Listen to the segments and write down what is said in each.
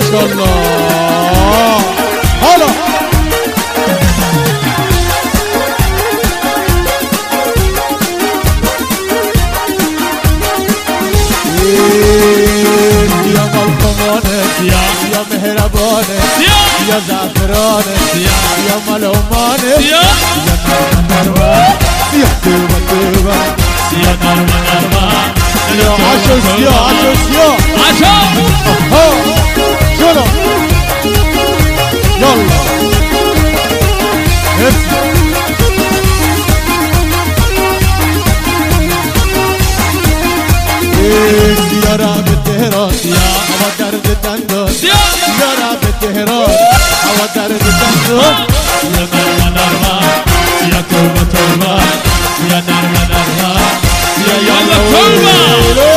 شاء الله. حالا یا ملکمانه یا مهربانه یا زعفرانه یا ملومانه یا نرمه یا توبه توبه یا نرمه یا عشو سیا عشو سیا عشو شنو يلا سيارة بالتهران هوا درد دندان سيارة بالتهران هوا درد دندان يا نرمه نرمه يا توبه توبه يا نرمه نرمه يا يلا توبه.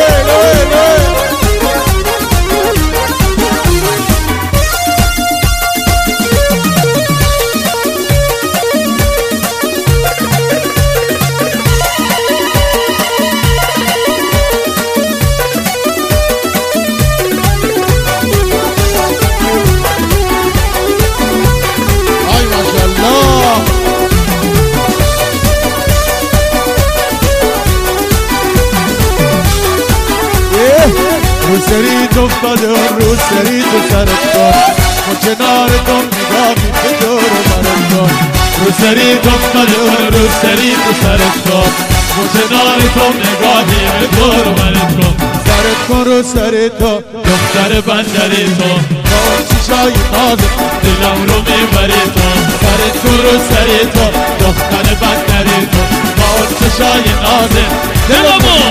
روسری افتاده رو سری تو سرت کن ما کنارتون نگاهی به دور برت کن روسری افتاده رو سری تو سرت کن ما کنارتون نگاهی به دور برت کن سرت کن رو سری تو دختر بندری تو با اون چیشای نازت دلم رو میبری تو سرت کن رو سری تو دختر بندری تو با اون چیشای نازت دلم رو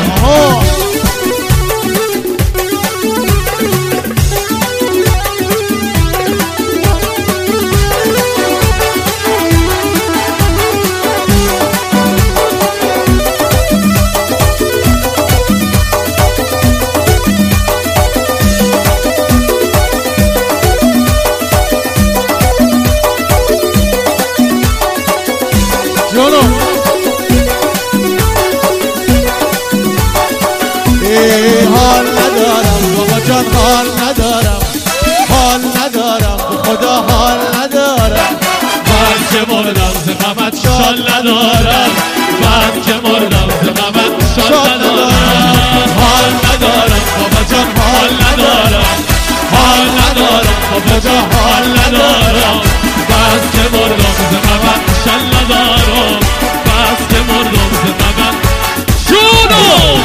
حال ندارم بابا جان حال ندارم حال ندارم خدا حال ندارم من که مردم ز غمت شال ندارم من که مردم ز غمت شال ندارم حال ندارم بابا جان حال ندارم حال ندارم بابا جان حال ندارم بس که مردم ز غمت شال ندارم بس که مردم ز غمت شونو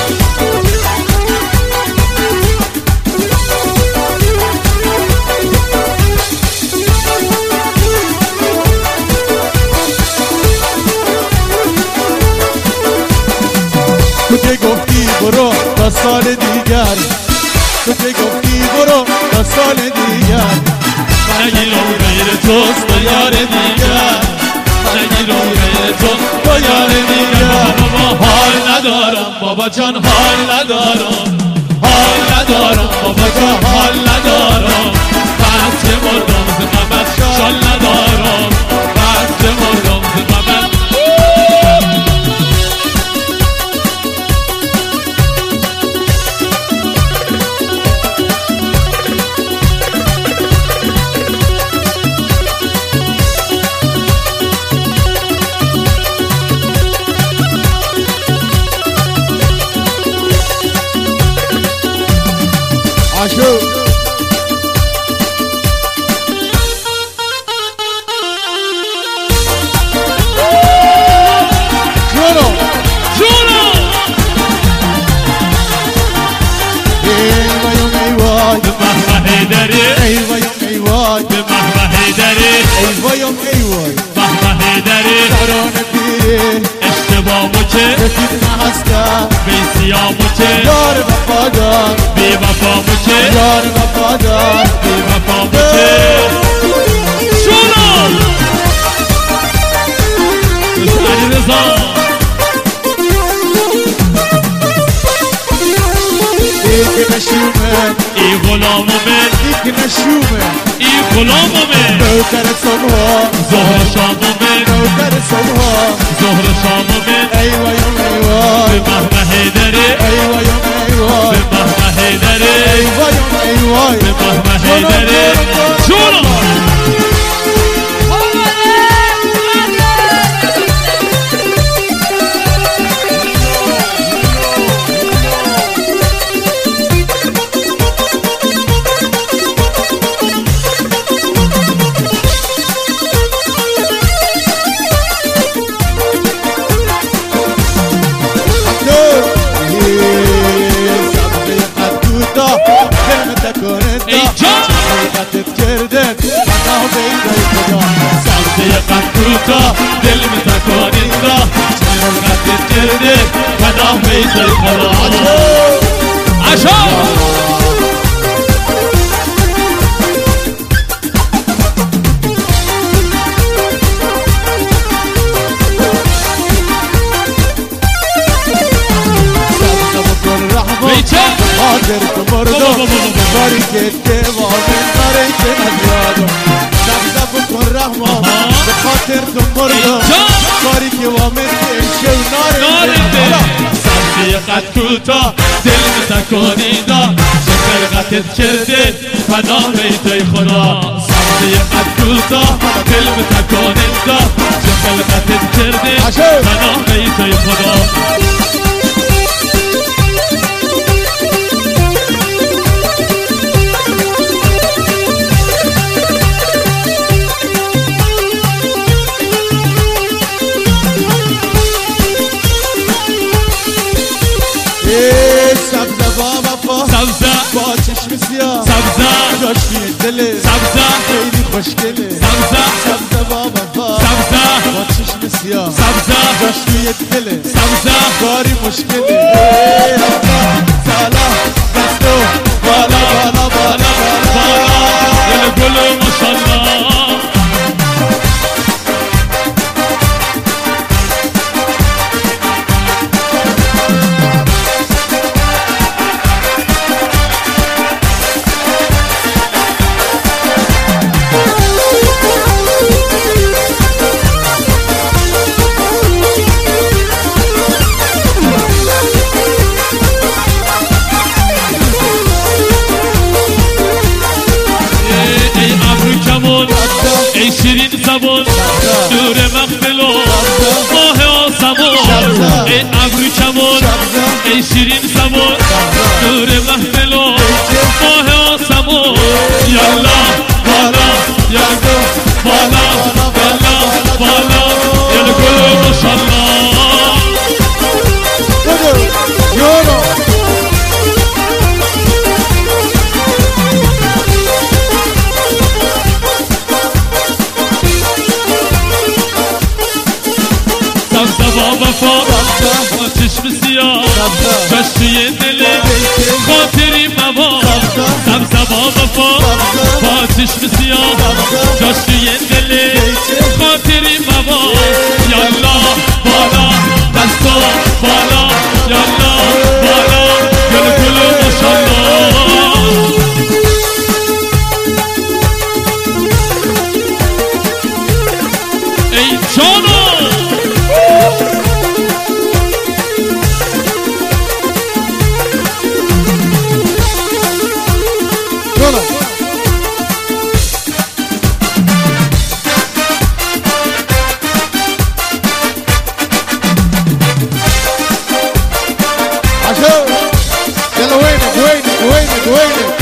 تو که گفتی برو تا سال دیگر تو که گفتی برو تا سال دیگر نگیرم غیر توست با یار دیگر نگیرم غیر توست با یار دیگر بابا حال ندارم بابا جان حال ندارم حال ندارم بابا جان حال ندارم بس که مردم ز غمت شال ندارم بس که مردم ز غمت عاشو جونو جونو ایوه یوم ایوای به مهمه هیدری ایوه یوم ایوای به مهمه هیدری ایوه یوم ایوای مهمه هیدری سرانه پیری اشتباهمو که رفیق هستم بی سیامو که یار وفادار بی وفامو که یار وفادار بی وفامو که شونو علی رضا دیگه نشومه ای غلامو من دیگه نشومه ای غلامو من نوکر صبحا ظهر شامو من نوکر صبحا ظهر شامو من ایوه یوم ایوای به مهمه هیدری ایوه یوم ایوای به مهمه هیدری ایوه یوم ایوای توی خدا عشق خاطر تو مردم باری که دوامه ناره که نزیادم سبزه بکن رحمان به خاطر تو مردم باری که وامه که ناره سبزه قد کوتا دل متکانیدا چه خلقتت کرده پناه توی خدا سبزه قد کوتا دل متکانیدا چه خلقتت کرده پناه توی خدا سبزه با وفا سبزه با چشم سیاه سبزه جاش توی دل سبزه خیلی خوشگله سبزه سبزه با وفا سبزه با چشم سیاه سبزه جاش توی دل سبزه کاری مشکله سالا دستو بالا بالا بالا بالا دل گل ماشالله ای شیرین زبان نور مقبلو ماه آسمان ای ابرو کمان ای شیرین زبان نور مقبلو ماه آسمان یالا بالا یالا بالا یالا بالا یالا گل ماشالله یورو با چشم سیاه جاش توی دل خاطری مواد سبزه با وفا با چشم سیاه جاش توی دل خاطری مواد یالا بالا دستا بالا یالا بالا گل گل ماشالله ای جانو وينك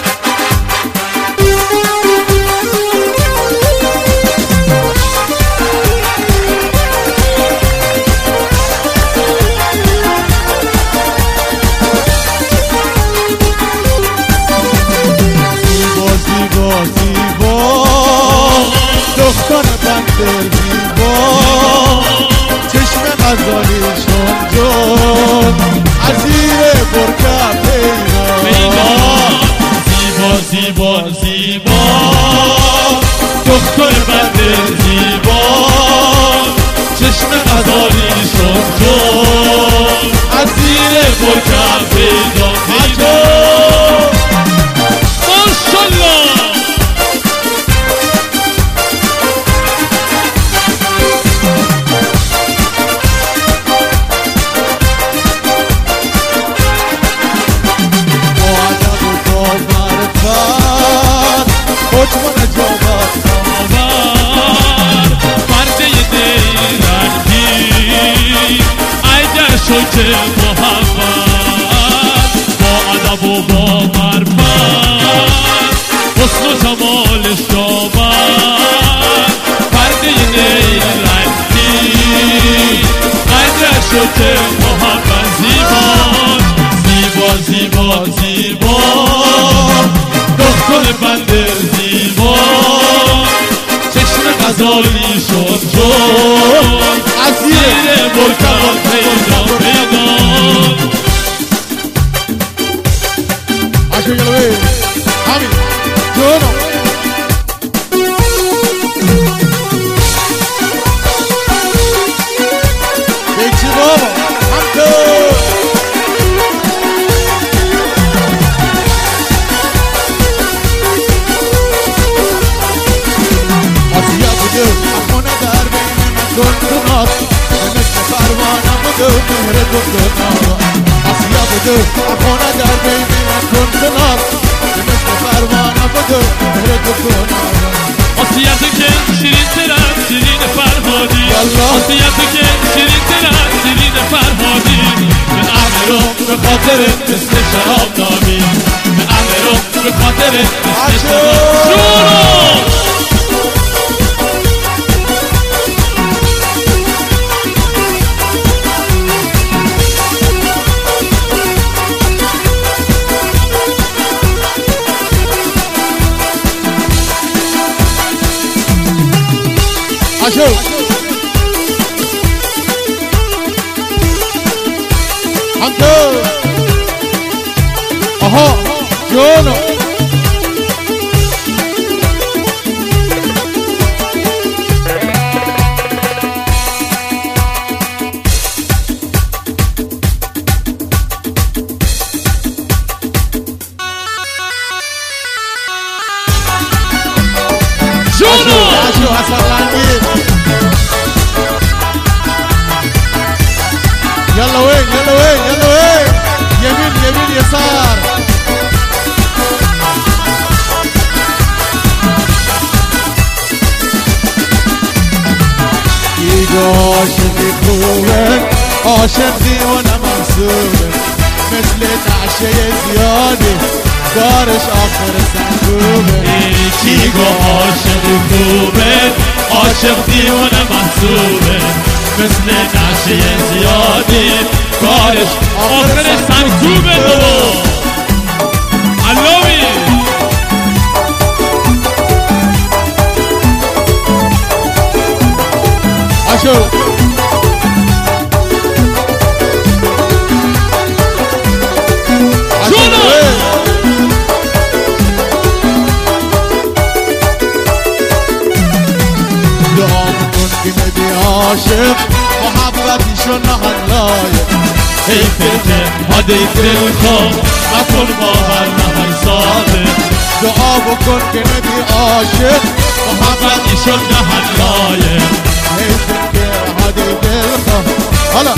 دختر بنده زیبا چشم غزالی شنجون عزیر برکه پیدا زیبا زیبا دختر بنده زیبا چشم غزالی شنجون عزیر برکه پیدا ماشالله حکم نجابت پرده دل رنگی ایده شکر محمد با ادب و با معرفت حسن و جمالش آمد پرده دل رنگی ایده شکر محمد زیبا زیبا زیبا دختر بنده زیبا چشم غزالی شد جون عزیز برکان پیدا عاشق قلبي حمي جونو بيكسي بابا حمدو آسیا بودو اخونه در بین من کن نار مثل پروانه بودو مهر کن نار آسیا بودو اخونه در بین من کن نار مثل پروانه بودو مهر کن نار آسیا تو که شیرین ترم شیرین فرهادی آسیا تو که شیرین ترم شیرین فرهادی من امرم به خاطر مثل شراب نامی من امرم به خاطر مثل شراب شروع عاشق حمدو آها جونو عاشق حسن رنگی يلا وين يلا وين يلا وين يمين يمين يسار يجو عاشق خويك عاشق ديوانه منصوبك مثل نعشة زيادة دارش آخر سنگوبه يجو عاشق خوبك عاشق ديوانه منصوبه مثل نعشه زیادی کارش آخر سنگوبه بابا علاوی عاشق عاشق محبتي شنو هاللايق حیفته هدی دل خود نکن با هر نهی صادق دعا بکن که نبی عاشق محبتی شنو هاللايق حیفته که هدی دل خود حالا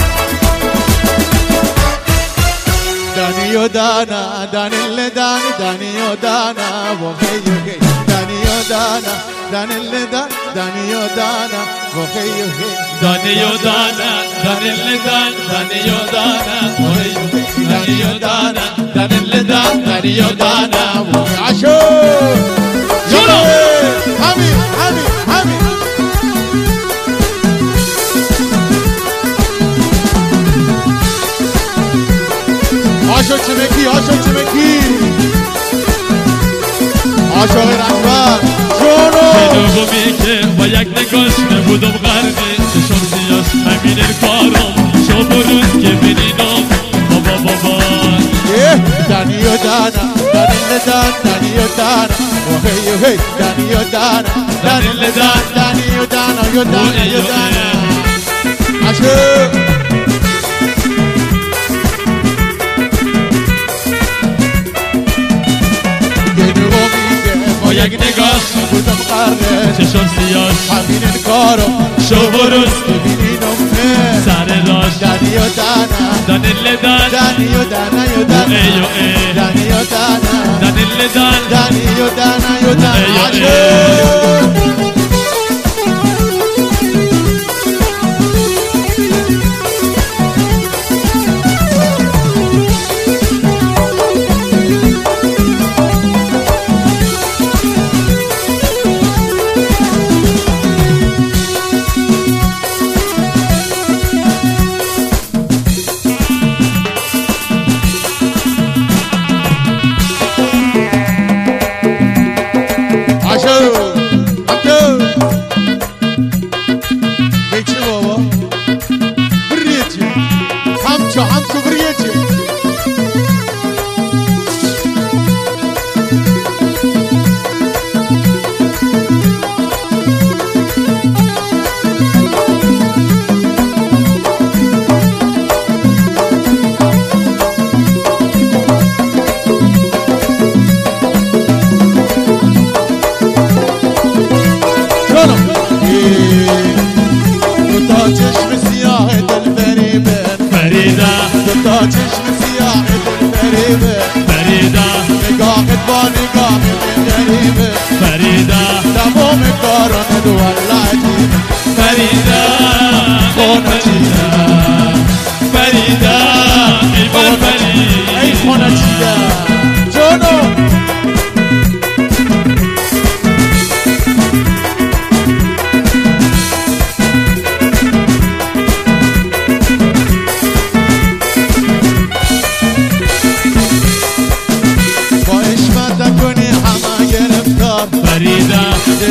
دانی و دانا دانی اللي دانی دانی و دانا وخی وخی دانی و دانا دانی اللي دانی دانی و دانا وخی وخی دانی و دانا دانی اللي دان دانی و دانا وخی وخی دانی و دانا دانی اللي دان دانی و دانا وخی عاشق شنو حمي حمي حمي عاشق چمکی عاشق چمکی عاشق رنگبر جونو دومی که با یک نگاش نبودم غرقه چشم سیاش همین کارم شب و روز که بینینم بابا بابا دانی و دانا دانی لدان دانی و دانا وهی وهی دانی و دانا دانی لدان دانی و دانا و دانا و دانا عاشق با یک نگاش بودم غرقه چشم سیاش همین کارو شب و روز ببینینم سر راش دانی و دانا دانی لدان دانی و دانا و دانا دانی و دانا دانی لدان دانی و دانا و دانا عاشق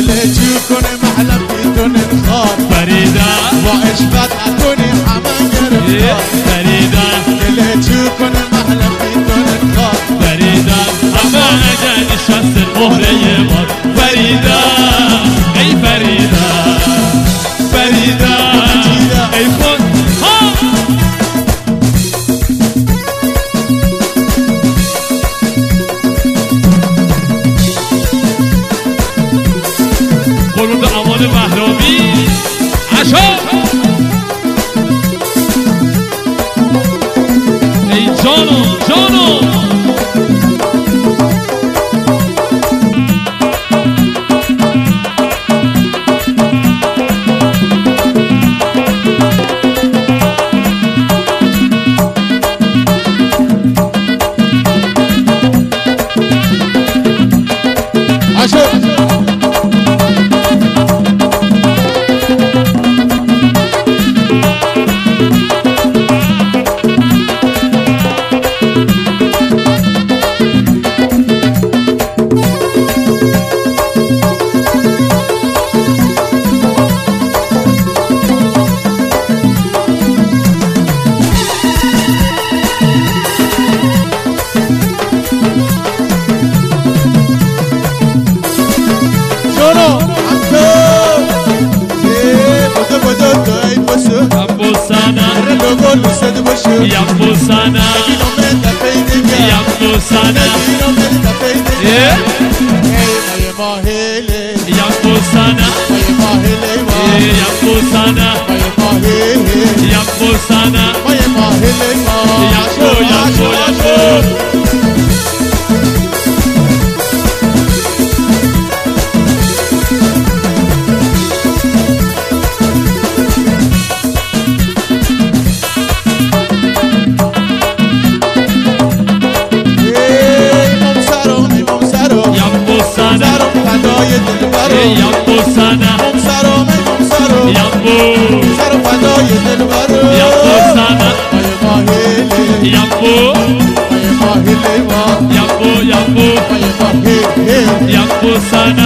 دلت کنه محلم بیتون انخار فریده با عشقت اکنی همه گرفتار فریده دلت کنه محلم بیتون انخار فریده اما اگر نشست مهره باد فریده ای فریده فریده ای خود قربون امان مهرامی عشا ای جانم جانم Yambo sana, yambo sana, yambo sana, yambo sana, yambo sana, yambo yambo yambo. Yambo sana, yambo, yambo sana, yambo, yambo, yambo, yambo sana.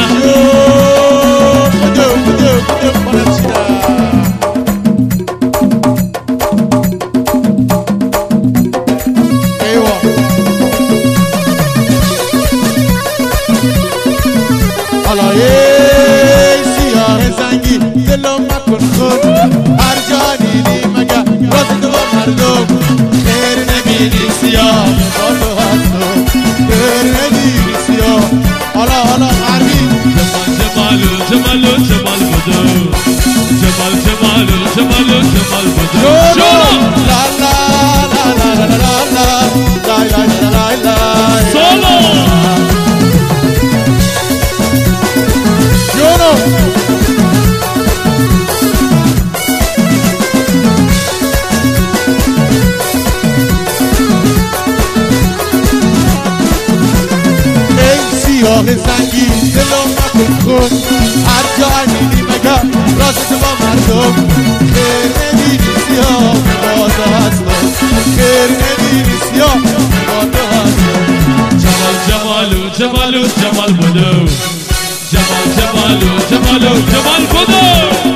زنگی دلم نکن خود هر جای میدی مگر راست با مردم خیر نمیدی سیاه باده هستم خیر نمیدی سیاه باده هستم جمال جمالو جمالو جمال بودو جمال جمالو جمالو جمال بودو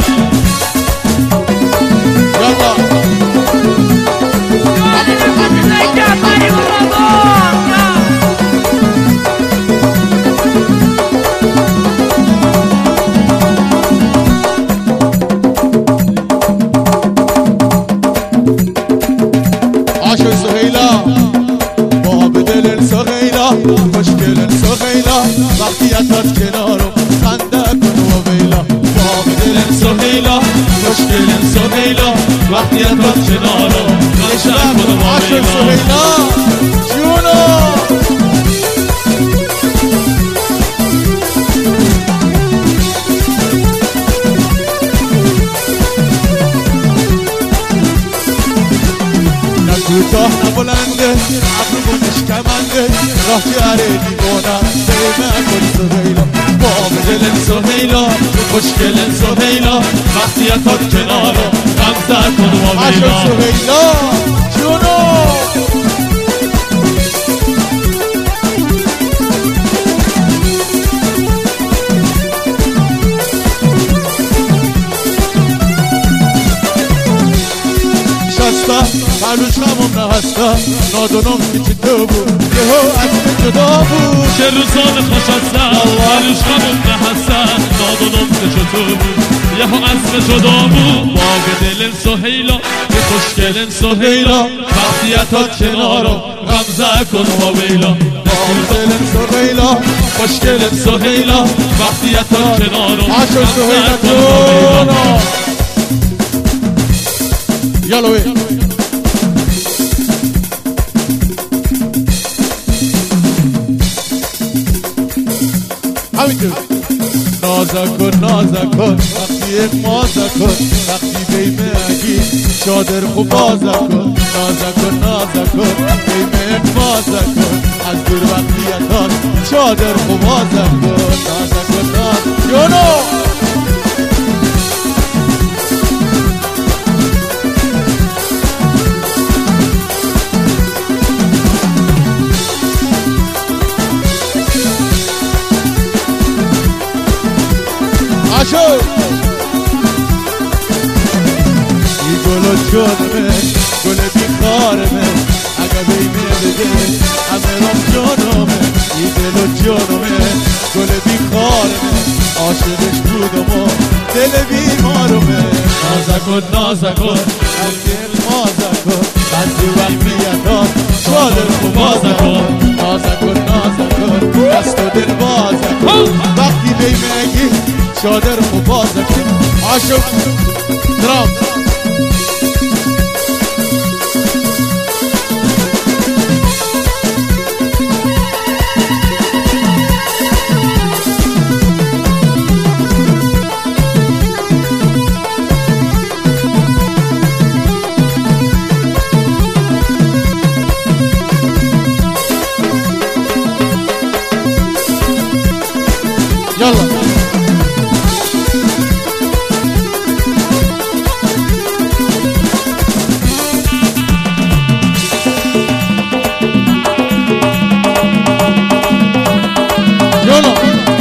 یالا خوشگل سهیلا وقتی ازت کنارم خنده کن و ویلا باب دل سهیلا خوشگل سهیلا وقتی ازت کنارم خنده کن و ویلا جونو کوتاه نبلنده عقل نشکمنده راه جره دیوانه سیمه کن سهیلا باب دل سهیلا خوشگل سهیلا وقتی ازت کنارم غمزه کن و ویلا سهیلا جونو معلوش همون نهسته نادونم که چی تو بود یهو اسم جدا بود چه روزان خوش هستن معلوش همون نهستن نادونم که چطور بود یهو اسم جدا بود باگ دلن سهیلا که خوشگلن سهیلا وقتیتات کنارم غمزه کن واویلا باگ دلن سهیلا خوشگلن سهیلا وقتیتات کنارم عاشق سهیلا کن واویلا یالو همینطور نازه کن وقتی یک مازه کن وقتی بیمه اگی شادر خوب بازه کن نازه کن بیمه یک مازه کن از دور وقتیتات شادر خوب بازه کن نازه کن یونو عاشق ای گل جانمه گل بیخارمه اگه بیمه بده همه رام جانمه ای دل جانمه گل بیخارمه عاشقش بودم و دل بیمارمه نازه کن از دل مازه کن بعضی وقتیتات شادر خوب بازه کن نازه کن دست و دل بازه کن وقتی بیمه اگی شادر خوب بازه کن عاشق درام يلا يلا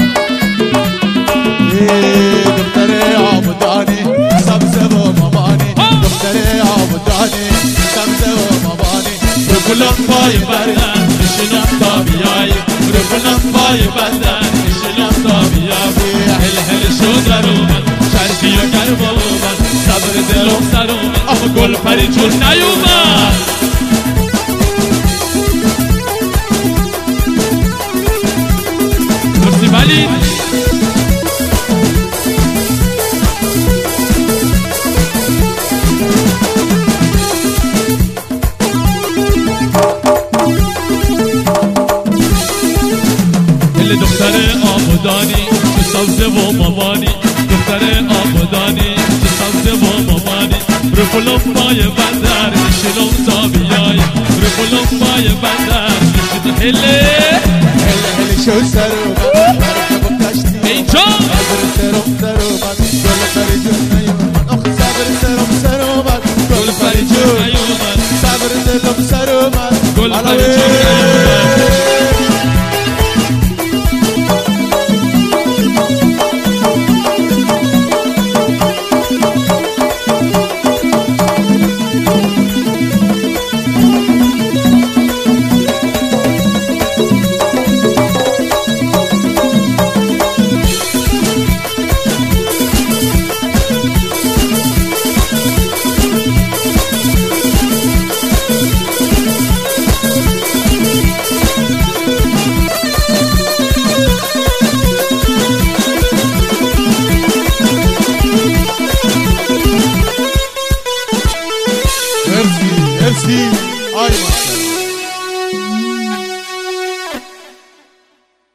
دختري عبداني سبزة وماماني دختري عبداني سبزة وماماني رفلم پای بدن نشینم تا بیایی رفلم پای بدن نشینم تا بیایی هل هل شو در اومد شرقی و گرم اومد صبر دلم سر اومد اما گل پری جور نیومد مرسی ولی دختر آبادانی چه سبزه و مامانی دختر آبادانی چه سبزه و مامانی رفلم پای بندر نشینم تا بیای رفلم پای بندر نشینم هله شو سر اومد مرکب کشتی اینجا صبر سر اومد گل پری جون نیومد آخ صبر سر اومد گل پری جون نیومد صبر دلم سر اومد گل پری جون نیومد مرسی مرسی آیما